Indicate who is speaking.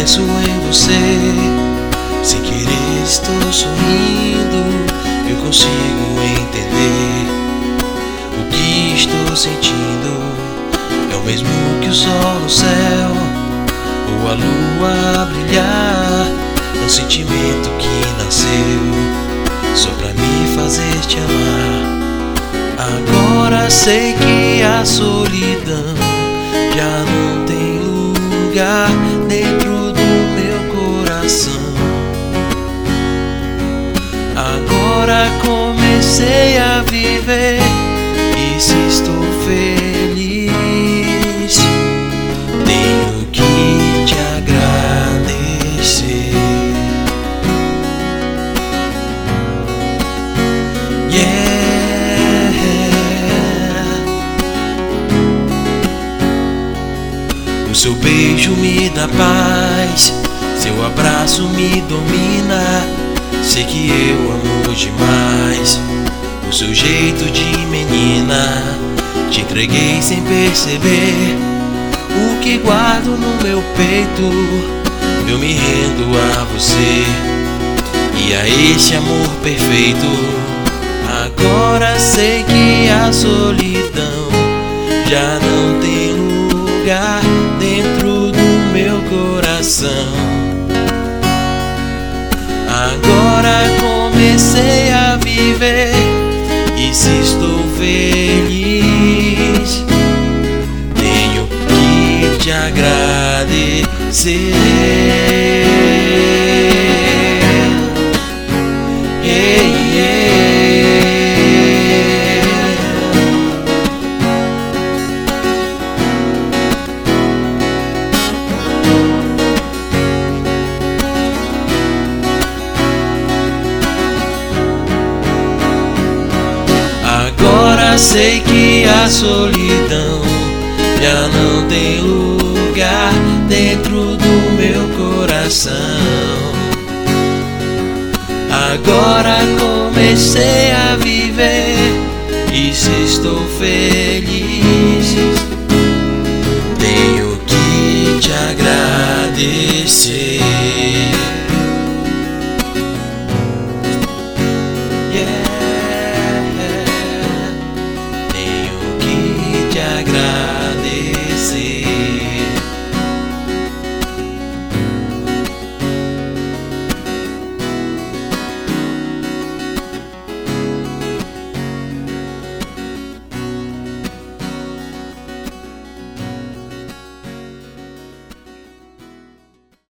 Speaker 1: penso em você, sem querer estou sorrindo. Eu consigo entender o que estou sentindo. É o mesmo que o sol no céu ou a lua a brilhar. É um sentimento que nasceu só pra me fazer te amar. Agora sei que a solidão já não tem lugar dentro do meu coração. Agora comecei a viver, e se estou feliz, tenho que te agradecer. O seu beijo me dá paz, seu abraço me domina. Sei que eu amo demais o seu jeito de menina. Te entreguei sem perceber o que guardo no meu peito. Eu me rendo a você e a esse amor perfeito. Agora sei que a solidão já não tem lugar dentro do meu coração. Agora comecei a viver, e se estou feliz, tenho que te agradecer. Agora sei que a solidão já não tem lugar dentro do meu coração. Agora comecei a viver, e se estou feliz,